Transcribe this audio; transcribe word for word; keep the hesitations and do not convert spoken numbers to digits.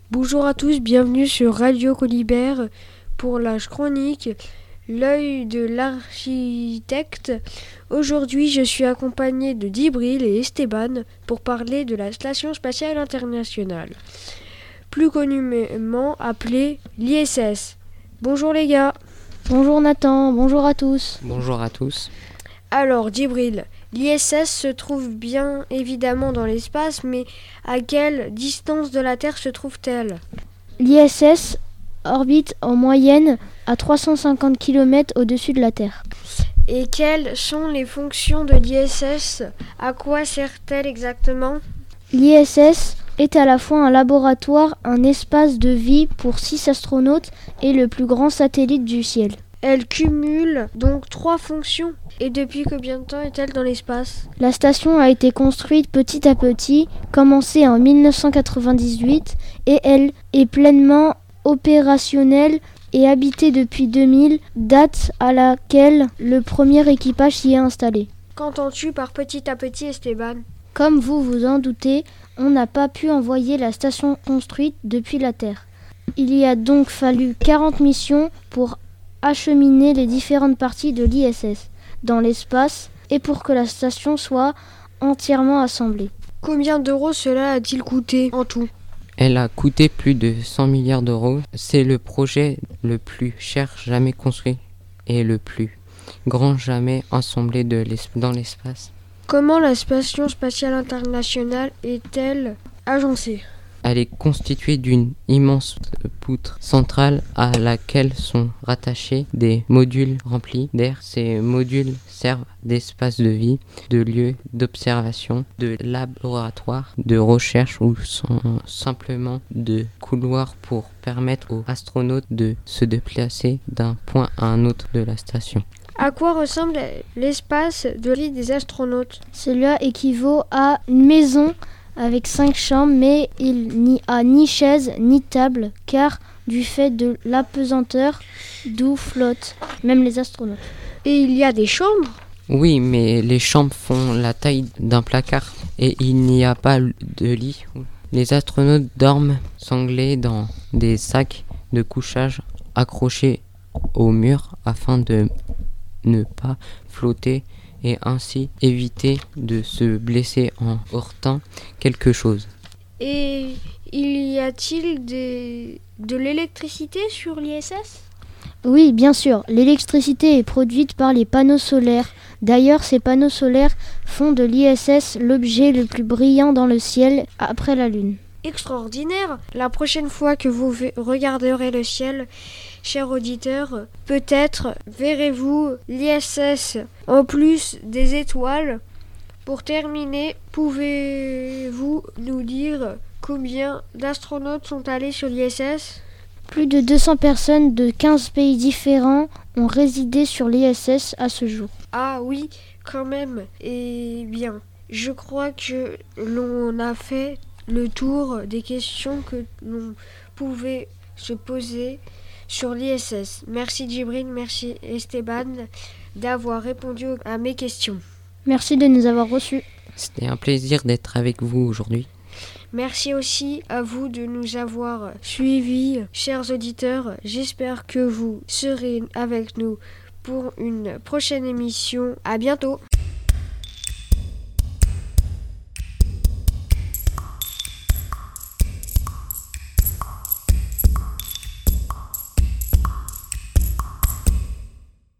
Bonjour à tous, bienvenue sur Radio Colibert pour la chronique L'œil de l'architecte. Aujourd'hui, je suis accompagné de Djibril et Esteban pour parler de la Station spatiale internationale, plus communément appelée l'I S S. Bonjour les gars. Bonjour Nathan, bonjour à tous. Bonjour à tous. Alors Djibril, l'I S S se trouve bien évidemment dans l'espace, mais à quelle distance de la Terre se trouve-t-elle ? L'I S S orbite en moyenne à trois cent cinquante kilomètres au-dessus de la Terre. Et quelles sont les fonctions de l'I S S ? À quoi sert-elle exactement ? L'I S S est à la fois un laboratoire, un espace de vie pour six astronautes et le plus grand satellite du ciel. Elle cumule donc trois fonctions. Et depuis combien de temps est-elle dans l'espace ? La station a été construite petit à petit, commencée en dix-neuf cent quatre-vingt-dix-huit, et elle est pleinement opérationnelle et habitée depuis deux mille, date à laquelle le premier équipage s'y est installé. Qu'entends-tu par petit à petit, Esteban ? Comme vous vous en doutez, on n'a pas pu envoyer la station construite depuis la Terre. Il y a donc fallu quarante missions pour acheminer les différentes parties de l'I S S dans l'espace et pour que la station soit entièrement assemblée. Combien d'euros cela a-t-il coûté en tout ? Elle a coûté plus de cent milliards d'euros. C'est le projet le plus cher jamais construit et le plus grand jamais assemblé de l'es- dans l'espace. Comment la Station spatiale internationale est-elle agencée ? Elle est constituée d'une immense poutre centrale à laquelle sont rattachés des modules remplis d'air. Ces modules servent d'espace de vie, de lieu d'observation, de laboratoire, de recherche ou sont simplement de couloirs pour permettre aux astronautes de se déplacer d'un point à un autre de la station. À quoi ressemble l'espace de vie des astronautes ? Cela équivaut à une maison avec cinq chambres, mais il n'y a ni chaise ni table, car du fait de l'apesanteur, d'où flottent même les astronautes. Et il y a des chambres ? Oui, mais les chambres font la taille d'un placard et il n'y a pas de lit. Les astronautes dorment sanglés dans des sacs de couchage accrochés au mur afin de ne pas flotter et ainsi éviter de se blesser en heurtant quelque chose. Et il y a-t-il des... de l'électricité sur l'I S S ? Oui, bien sûr, l'électricité est produite par les panneaux solaires. D'ailleurs, ces panneaux solaires font de l'I S S l'objet le plus brillant dans le ciel après la Lune. Extraordinaire ! La prochaine fois que vous regarderez le ciel, chers auditeurs, peut-être verrez-vous l'I S S en plus des étoiles. Pour terminer, pouvez-vous nous dire combien d'astronautes sont allés sur l'I S S ? Plus de deux cents personnes de quinze pays différents ont résidé sur l'I S S à ce jour. Ah oui, quand même. Eh bien, je crois que l'on a fait le tour des questions que l'on pouvait se poser sur l'I S S. Merci Djibril, merci Esteban d'avoir répondu à mes questions. Merci de nous avoir reçus. C'était un plaisir d'être avec vous aujourd'hui. Merci aussi à vous de nous avoir suivis, chers auditeurs. J'espère que vous serez avec nous pour une prochaine émission. À bientôt.